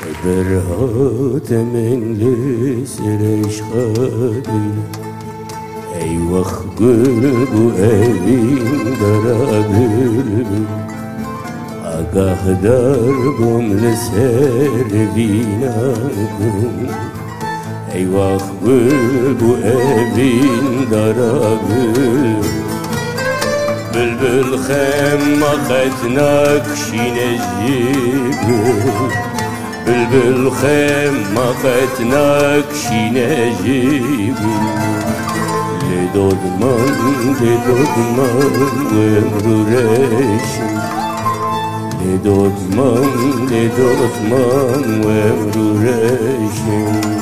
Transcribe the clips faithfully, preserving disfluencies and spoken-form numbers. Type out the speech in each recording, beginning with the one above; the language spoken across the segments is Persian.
برهات من لسرش خدل ای وقت گل بو اوین درا بلبل آگاه در بوم لسر بینم ای وقت گل بو اوین درا بلبل بلبل خم قد نکشین جیبل بلبل خم قد نکشین جیبل لدود من لدود من و امرو رشم لدود من لدود من و امرو رشم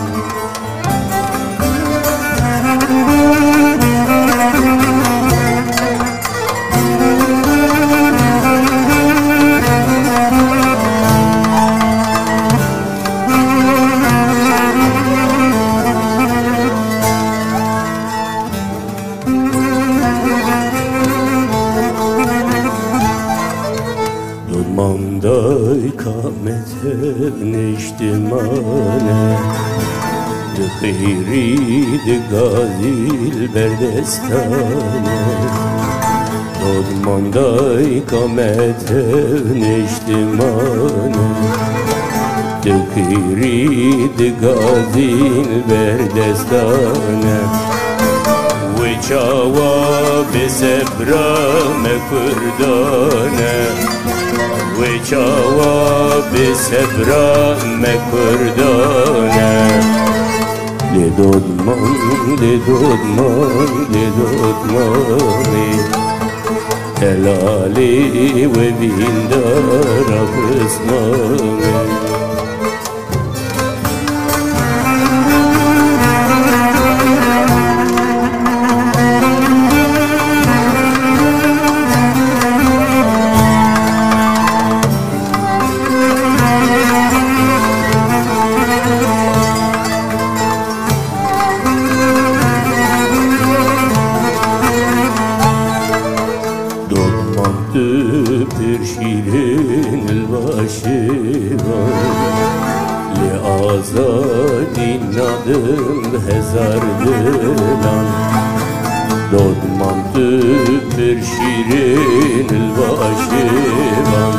ماندای کامت نشتمانه دخیری دگازیل بردستانه دود ماندای کامت نشتمانه دخیری دگازیل بردستانه و چاوا بسبرا مکردانه و چاوا بسبرا مکردانه لدود من لدود من لدود مانی تلالی و بیندارا بسمانی bir şirin الباشیوان لآزادی ندم هزار دلان دادمان تو bir şirin الباشیوان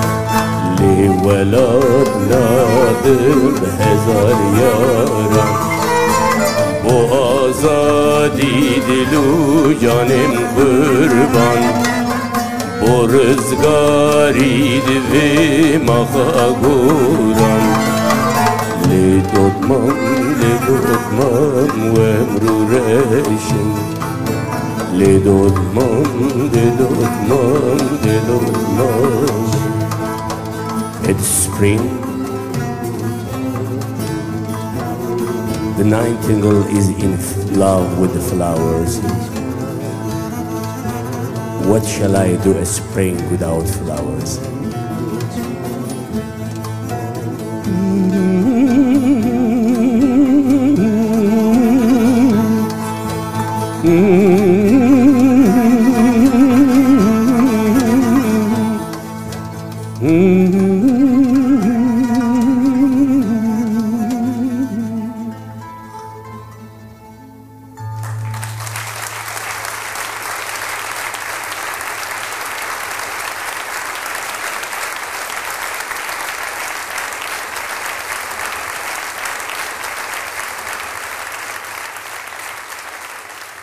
لولاد ندم هزار یاران bu azadi dilu canım kurban bu rızgari divi maha guran li dodman li dodman ve emru reşin li dodman li dodman li dodman. It's spring. The nightingale is in love with the flowers. What shall I do a spring without flowers?